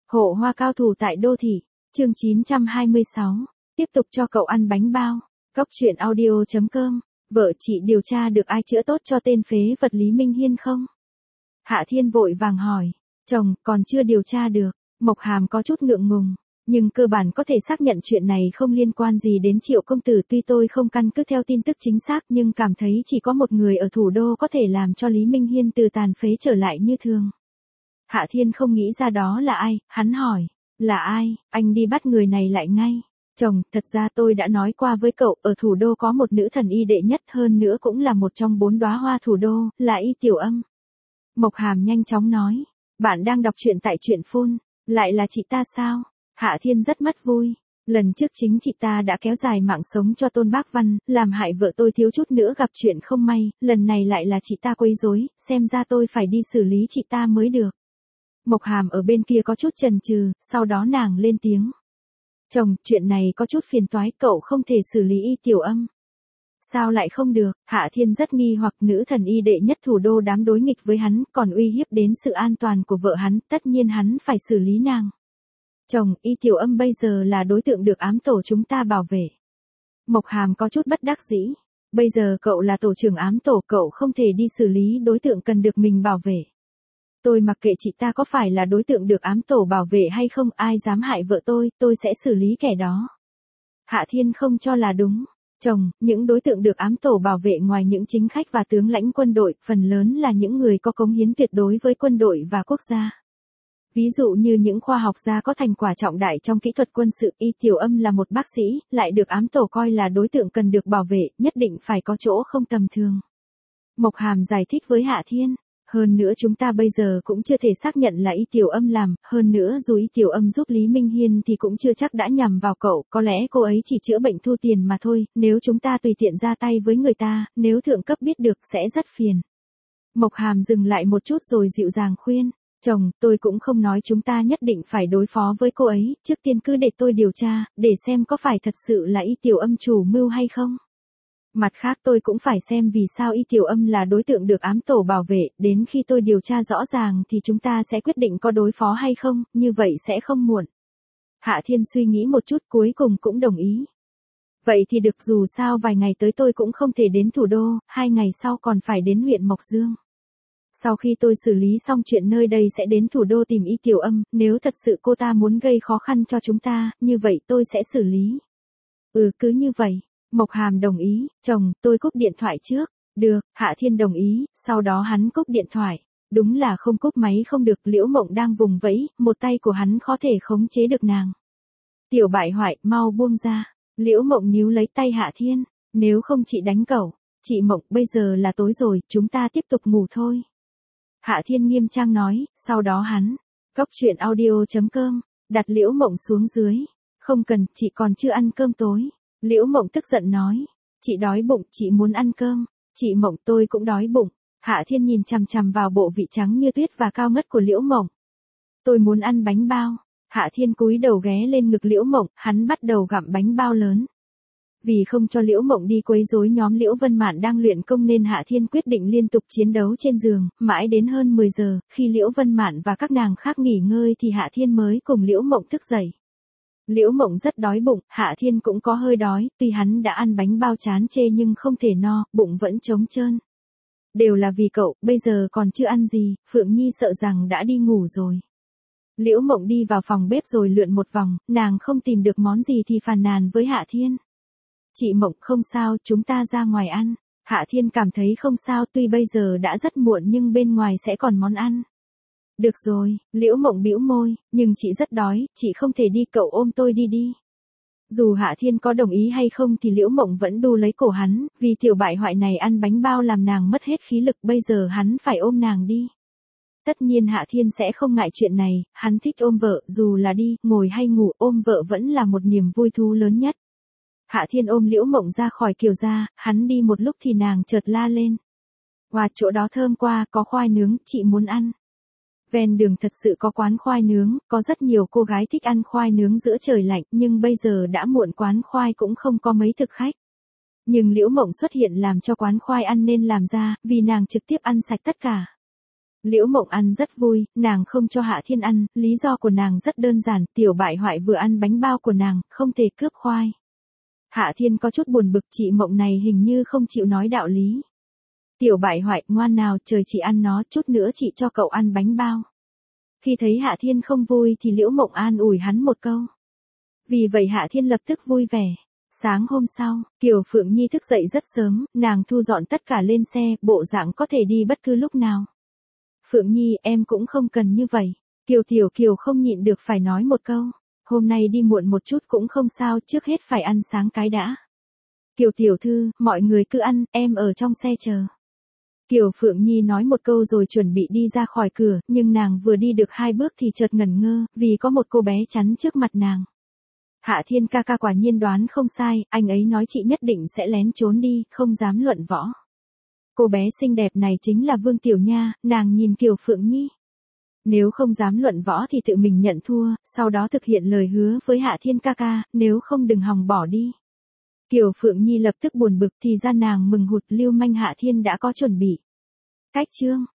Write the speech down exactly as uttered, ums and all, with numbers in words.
Hộ hoa cao thủ tại đô thị, chương chín trăm hai mươi sáu, tiếp tục cho cậu ăn bánh bao. Cóc truyện audio chấm com, vợ chị điều tra được ai chữa tốt cho tên phế vật Lý Minh Hiên không? Hạ Thiên vội vàng hỏi, chồng, còn chưa điều tra được. Mộc Hàm có chút ngượng ngùng, nhưng cơ bản có thể xác nhận chuyện này không liên quan gì đến Triệu công tử. Tuy tôi không căn cứ theo tin tức chính xác nhưng cảm thấy chỉ có một người ở thủ đô có thể làm cho Lý Minh Hiên từ tàn phế trở lại như thường. Hạ Thiên không nghĩ ra đó là ai, hắn hỏi, là ai, anh đi bắt người này lại ngay. Chồng, thật ra tôi đã nói qua với cậu, ở thủ đô có một nữ thần y đệ nhất, hơn nữa cũng là một trong bốn đóa hoa thủ đô, là Y Tiểu Âm. Mộc Hàm nhanh chóng nói, bạn đang đọc truyện tại truyện phun, lại là chị ta sao? Hạ Thiên rất mất vui. Lần trước chính chị ta đã kéo dài mạng sống cho Tôn Bác Văn, làm hại vợ tôi thiếu chút nữa gặp chuyện không may, lần này lại là chị ta quấy rối, xem ra tôi phải đi xử lý chị ta mới được. Mộc Hàm ở bên kia có chút chần chừ, sau đó nàng lên tiếng. Chồng, chuyện này có chút phiền toái, cậu không thể xử lý Y Tiểu Âm. Sao lại không được? Hạ Thiên rất nghi hoặc, nữ thần y đệ nhất thủ đô dám đối nghịch với hắn, còn uy hiếp đến sự an toàn của vợ hắn, tất nhiên hắn phải xử lý nàng. Chồng, Y Tiểu Âm bây giờ là đối tượng được ám tổ chúng ta bảo vệ. Mộc Hàm có chút bất đắc dĩ. Bây giờ cậu là tổ trưởng ám tổ, cậu không thể đi xử lý đối tượng cần được mình bảo vệ. Tôi mặc kệ chị ta có phải là đối tượng được ám tổ bảo vệ hay không, ai dám hại vợ tôi, tôi sẽ xử lý kẻ đó. Hạ Thiên không cho là đúng. Chồng, những đối tượng được ám tổ bảo vệ ngoài những chính khách và tướng lãnh quân đội, phần lớn là những người có cống hiến tuyệt đối với quân đội và quốc gia. Ví dụ như những khoa học gia có thành quả trọng đại trong kỹ thuật quân sự. Y Tiểu Âm là một bác sĩ, lại được ám tổ coi là đối tượng cần được bảo vệ, nhất định phải có chỗ không tầm thường. Mộc Hàm giải thích với Hạ Thiên. Hơn nữa chúng ta bây giờ cũng chưa thể xác nhận là Y Tiểu Âm làm, hơn nữa dù Y Tiểu Âm giúp Lý Minh Hiên thì cũng chưa chắc đã nhằm vào cậu, có lẽ cô ấy chỉ chữa bệnh thu tiền mà thôi, nếu chúng ta tùy tiện ra tay với người ta, nếu thượng cấp biết được sẽ rất phiền. Mộc Hàm dừng lại một chút rồi dịu dàng khuyên, chồng, tôi cũng không nói chúng ta nhất định phải đối phó với cô ấy, trước tiên cứ để tôi điều tra, để xem có phải thật sự là Y Tiểu Âm chủ mưu hay không. Mặt khác tôi cũng phải xem vì sao Y Tiểu Âm là đối tượng được ám tổ bảo vệ, đến khi tôi điều tra rõ ràng thì chúng ta sẽ quyết định có đối phó hay không, như vậy sẽ không muộn. Hạ Thiên suy nghĩ một chút cuối cùng cũng đồng ý. Vậy thì được, dù sao vài ngày tới tôi cũng không thể đến thủ đô, hai ngày sau còn phải đến huyện Mộc Dương. Sau khi tôi xử lý xong chuyện nơi đây sẽ đến thủ đô tìm Y Tiểu Âm, nếu thật sự cô ta muốn gây khó khăn cho chúng ta, như vậy tôi sẽ xử lý. Ừ, cứ như vậy. Mộc Hàm đồng ý, chồng, tôi cúp điện thoại trước. Được, Hạ Thiên đồng ý, sau đó hắn cúp điện thoại. Đúng là không cúp máy không được, Liễu Mộng đang vùng vẫy, một tay của hắn khó thể khống chế được nàng. Tiểu bại hoại, mau buông ra. Liễu Mộng níu lấy tay Hạ Thiên, nếu không chị đánh cậu. Chị Mộng, bây giờ là tối rồi, chúng ta tiếp tục ngủ thôi. Hạ Thiên nghiêm trang nói, sau đó hắn, cóc truyện audio chấm com, đặt Liễu Mộng xuống dưới. Không cần, chị còn chưa ăn cơm tối. Liễu Mộng tức giận nói, chị đói bụng, chị muốn ăn cơm. Chị Mộng, tôi cũng đói bụng. Hạ Thiên nhìn chằm chằm vào bộ vị trắng như tuyết và cao ngất của Liễu Mộng. Tôi muốn ăn bánh bao. Hạ Thiên cúi đầu ghé lên ngực Liễu Mộng, hắn bắt đầu gặm bánh bao lớn. Vì không cho Liễu Mộng đi quấy rối nhóm Liễu Vân Mạn đang luyện công nên Hạ Thiên quyết định liên tục chiến đấu trên giường, mãi đến hơn mười giờ, khi Liễu Vân Mạn và các nàng khác nghỉ ngơi thì Hạ Thiên mới cùng Liễu Mộng thức dậy. Liễu Mộng rất đói bụng, Hạ Thiên cũng có hơi đói, tuy hắn đã ăn bánh bao chán chê nhưng không thể no, bụng vẫn trống trơn. Đều là vì cậu, bây giờ còn chưa ăn gì, Phượng Nhi sợ rằng đã đi ngủ rồi. Liễu Mộng đi vào phòng bếp rồi lượn một vòng, nàng không tìm được món gì thì phàn nàn với Hạ Thiên. Chị Mộng, không sao, chúng ta ra ngoài ăn. Hạ Thiên cảm thấy không sao, tuy bây giờ đã rất muộn nhưng bên ngoài sẽ còn món ăn. Được rồi, Liễu Mộng bĩu môi, nhưng chị rất đói, chị không thể đi, cậu ôm tôi đi đi. Dù Hạ Thiên có đồng ý hay không thì Liễu Mộng vẫn đu lấy cổ hắn, vì tiểu bại hoại này ăn bánh bao làm nàng mất hết khí lực, bây giờ hắn phải ôm nàng đi. Tất nhiên Hạ Thiên sẽ không ngại chuyện này, hắn thích ôm vợ, dù là đi, ngồi hay ngủ, ôm vợ vẫn là một niềm vui thú lớn nhất. Hạ Thiên ôm Liễu Mộng ra khỏi kiều gia, hắn đi một lúc thì nàng chợt la lên. Wow, chỗ đó thơm quá, có khoai nướng, chị muốn ăn. Ven đường thật sự có quán khoai nướng, có rất nhiều cô gái thích ăn khoai nướng giữa trời lạnh, nhưng bây giờ đã muộn, quán khoai cũng không có mấy thực khách. Nhưng Liễu Mộng xuất hiện làm cho quán khoai ăn nên làm ra, vì nàng trực tiếp ăn sạch tất cả. Liễu Mộng ăn rất vui, nàng không cho Hạ Thiên ăn, lý do của nàng rất đơn giản, tiểu bại hoại vừa ăn bánh bao của nàng, không thể cướp khoai. Hạ Thiên có chút buồn bực, chị Mộng này hình như không chịu nói đạo lý. Tiểu bại hoại, ngoan nào, trời chị ăn nó, chút nữa chị cho cậu ăn bánh bao. Khi thấy Hạ Thiên không vui thì Liễu Mộng an ủi hắn một câu. Vì vậy Hạ Thiên lập tức vui vẻ. Sáng hôm sau, Kiều Phượng Nhi thức dậy rất sớm, nàng thu dọn tất cả lên xe, bộ dạng có thể đi bất cứ lúc nào. Phượng Nhi, em cũng không cần như vậy. Kiều Tiểu Kiều không nhịn được phải nói một câu. Hôm nay đi muộn một chút cũng không sao, trước hết phải ăn sáng cái đã. Kiều Tiểu Thư, mọi người cứ ăn, em ở trong xe chờ. Kiều Phượng Nhi nói một câu rồi chuẩn bị đi ra khỏi cửa, nhưng nàng vừa đi được hai bước thì chợt ngẩn ngơ, vì có một cô bé chắn trước mặt nàng. Hạ Thiên ca ca quả nhiên đoán không sai, anh ấy nói chị nhất định sẽ lén trốn đi, không dám luận võ. Cô bé xinh đẹp này chính là Vương Tiểu Nha, nàng nhìn Kiều Phượng Nhi. Nếu không dám luận võ thì tự mình nhận thua, sau đó thực hiện lời hứa với Hạ Thiên ca ca, nếu không đừng hòng bỏ đi. Kiều Phượng Nhi lập tức buồn bực, thì ra nàng mừng hụt, lưu manh Hạ Thiên đã có chuẩn bị. Cách chương